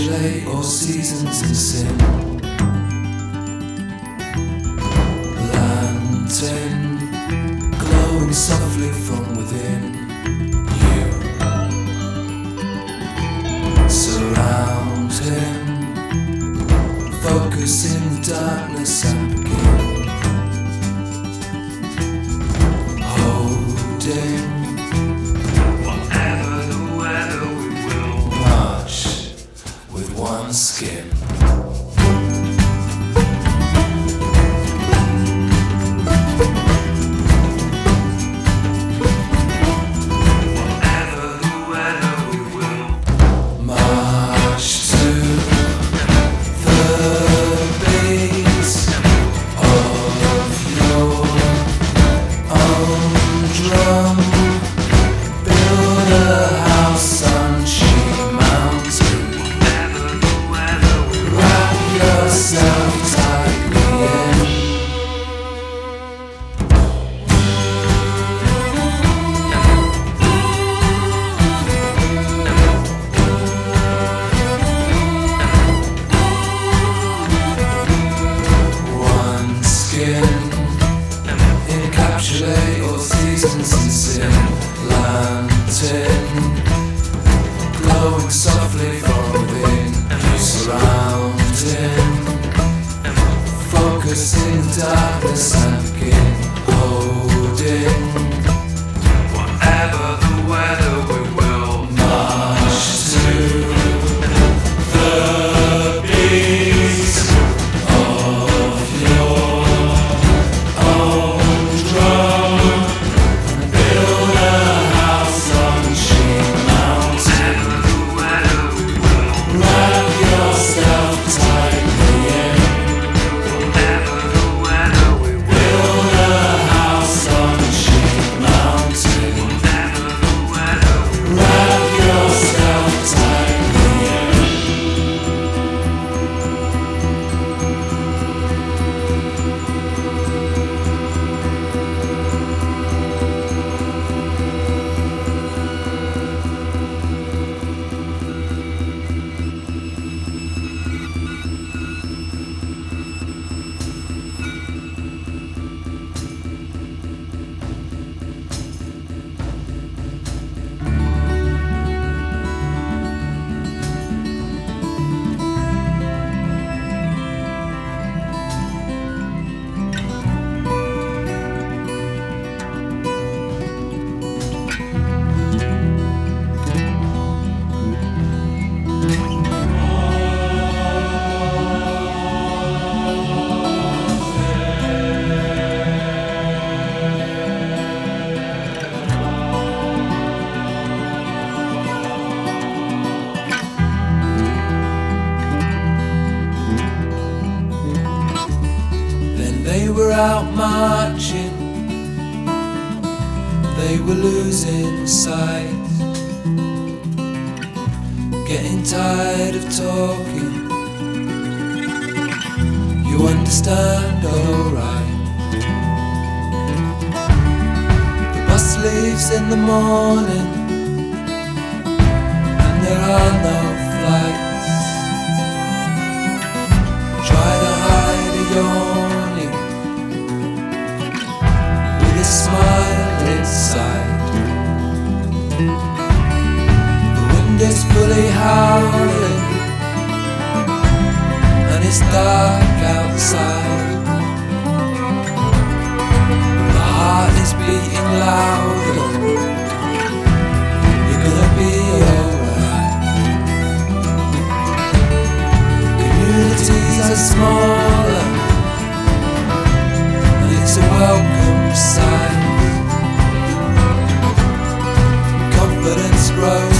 encapsulate all seasons in sin. Lantern glowing softly from within. You surround him, focus in the darkness and begin holding. Whatever the weather, we will march with one skin. Encapsulate all seasons in sin. Lantern glowing softly from within. Surround him, focus in the darkness and begin holding. Whatever the weather, we will march to the beat of your own drum. Build a house on Sheep Mountain. Wrap yourself tightly in. Build a house on Sheep Mountain. Wrap yourself tightly in. They were out marching, they were losing sight, getting tired of talking. You understand, alright. The bus leaves in the morning, and there are no flights. Try to hide a yawning with a smile inside. The wind is fully howling, and it's dark outside. The heart is beating louder. You're gonna be alright. Communities are smaller, and it's a welcome sight. Confidence grows.